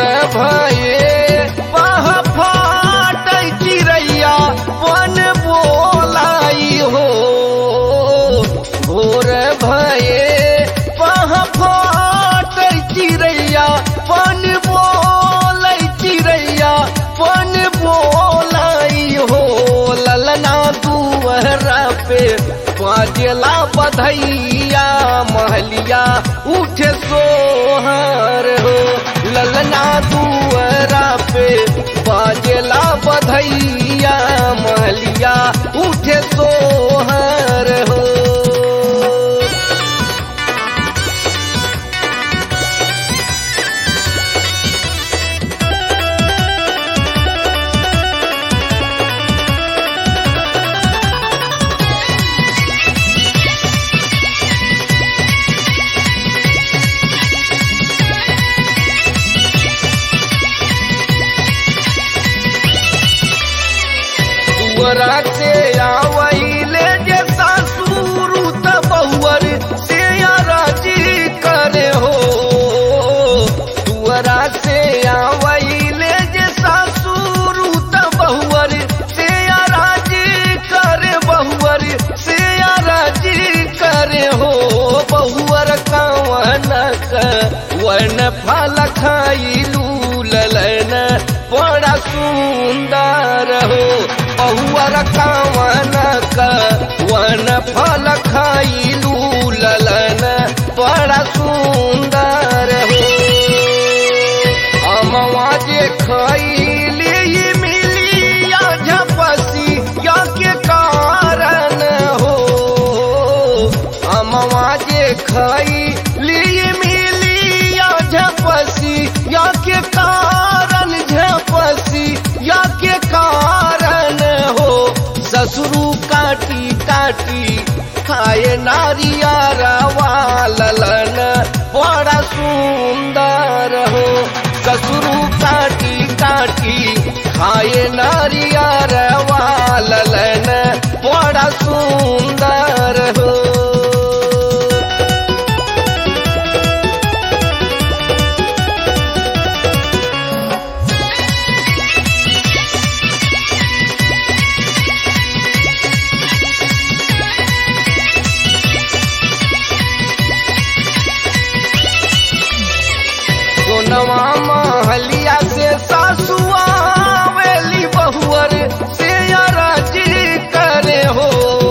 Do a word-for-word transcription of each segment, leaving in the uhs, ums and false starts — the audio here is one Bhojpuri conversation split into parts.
भये पह फाट चिड़ैया पन बोलाई हो। भोर भये पह फाट चिड़ैया पन बोलै चिड़ैया पन बोलाई हो। ललना दुअरा पे बाजला बधैया महलिया उठे सोहर हो। ललना दुअरा पे बाजला बधैया महलिया उठे सोहर हो। दुअरा से आवैले जे सासुर त बहुअर से राजी करे हो। दुअरा से आवैले जे सासुर त बहुअर से राजी करे बहुअर से राजी करे हो। बहुअर कवन वन फल खाइलू ललन बड़ा सुंदर हो। बहुअर कवन वन फल खाइलू ललन बड़ा सुंदर हो। अमवा जे खैली मिलिया झपसी या के कारण हो। अमवा जे खैली मिलिया झपसी या के कारण झपसी या के कारण हो। ससुरु काटी काटी खाए नारियरवा ललन बड़ा सुंदर हो। ससुरु काटी काटी खाए नारियरवा ललन बड़ा सुंदर हो। सोनवा महलिया से सासुआ वेली बहुअर से राजी करे हो।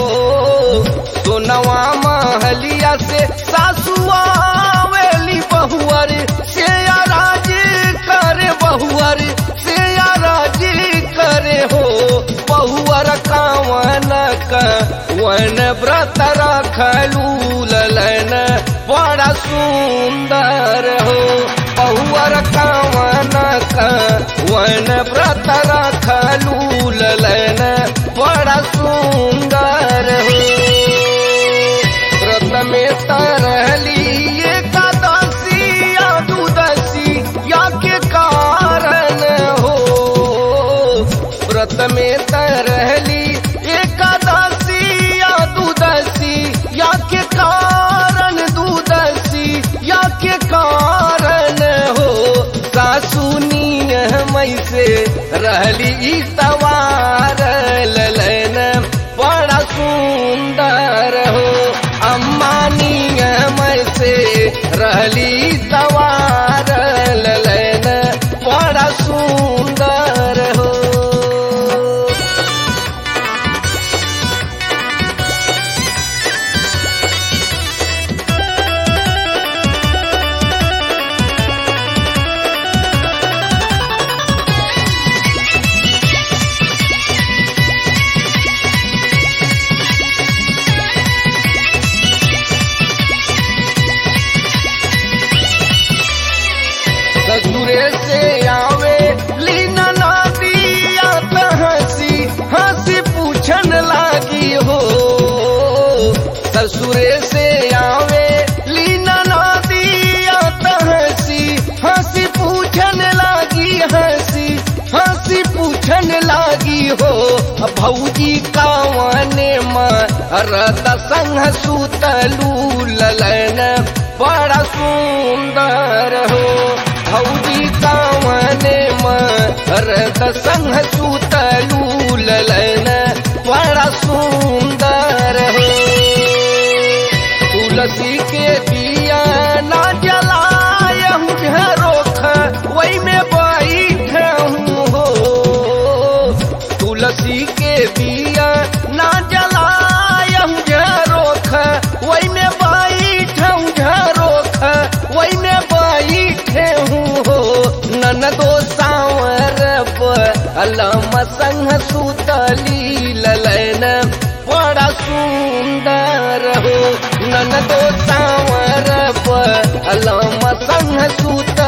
सोनवा महलिया से सासुआ वेली बहुअर से राजी करे बहुअर से राजी करे हो। बहुअर कवन वन व्रत रखलू ललन बड़ा सुंदर हो। बहुअर कवन वन व्रत रखलू ललन बड़ा सुंदर हो। व्रत में तरहली एकादशी या दुदशी या के कारण हो। व्रत में तरहली एकादशी या दुदशी या के कारण दुदशी या के कारण हो। सासुनी मई से रहली तवार ललन बड़ा सुंदर हो। अम्मानी मई से रहली तवार ललन बड़ा सुंदर हो। ससुरे से आवे लीना नादिया त हंसी हंसी पूछन लागी हो। ससुरे से आवे लीना नादिया त हंसी हंसी पूछन लागी हंसी हंसी पूछन लागी हो। भौजी कावने मरद संग सुतलू ललन बड़ा सुंदर हो। भौजी काव संग सुतलू ललन बड़ा सुंदर हो। तुलसी के दिया ना जलायहूँ झरोख वही में बैठूँ हो। तुलसी के दिया ना जलायहूँ झरोख वही में बैठूँ झरोख वही में बैठे हूँ हो। ननदो सांवर अलम संग सुतली ललन बड़ा सुंदर हो। ननदो सांवर अलम संग सुत